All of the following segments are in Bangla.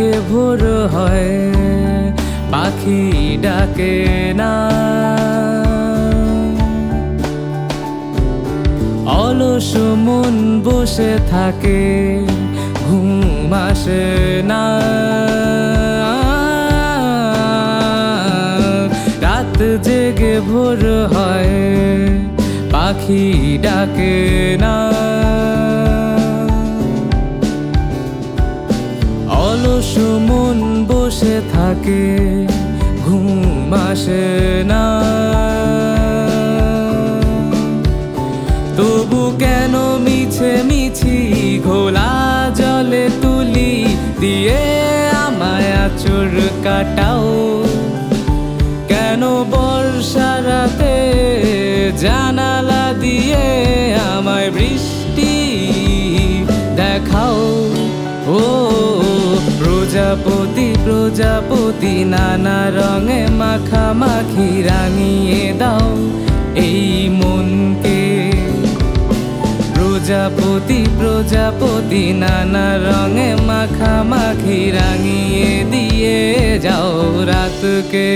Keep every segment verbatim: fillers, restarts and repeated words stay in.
জেগে ভোর হয় পাখি ডাকে না, অলস মন বসে থাকে ঘুম আসে না। রাত জেগে ভোর হয় পাখি ডাকে না, অলস মন বসে থাকে ঘুম আসে না। তবু কেন মিছে মিছি ঘোলা জলে তুলি দিয়ে আমায় আঁচড় কাটাও? কেন বর্ষা রাতে জানালা দিয়ে আমায় বৃষ্টি দেখাও? ও প্রজাপতি প্রজাপতি নানা রঙে মাখামাখি রাঙিয়ে দাও এই মনকে। প্রজাপতি প্রজাপতি নানা রঙে মাখামাখি রাঙিয়ে দিয়ে যাও রাতকে।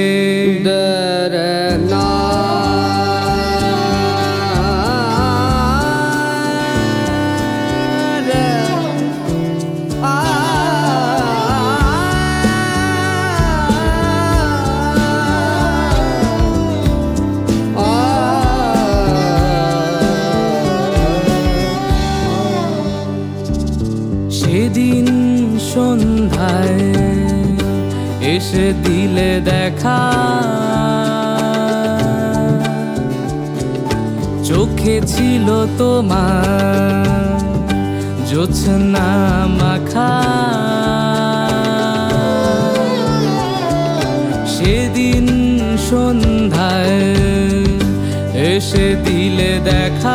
না সেদিন সন্ধ্যায় এসে দিলে দেখা, চোখে ছিল তোমার জোছনা মাখা। সেদিন সন্ধ্যায় এসে দিলে দেখা,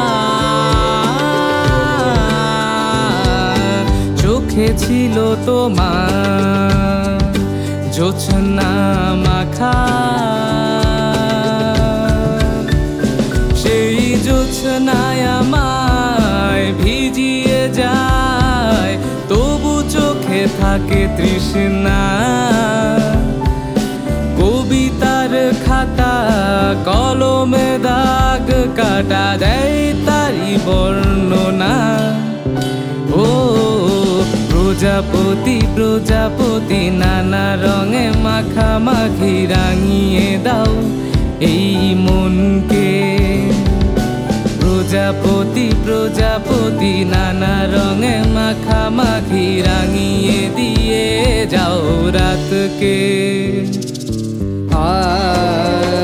চোখে ছিল তোমার জোছনা মাখা। সেই জোছনায় আমায় ভিজিয়ে যায়, তবু চোখে থাকে তৃষ্ণা। কবিতার খাতা কলমে দাগ কাটা দেয় তারি বর্ণনা। ও প্রজাপতি প্রজাপতি নানা রঙে মাখামাখি রাঙিয়ে দাও এই মনকে। প্রজাপতি প্রজাপতি নানা রঙে মাখামাখি রাঙিয়ে দিয়ে যাও রাতকে। আ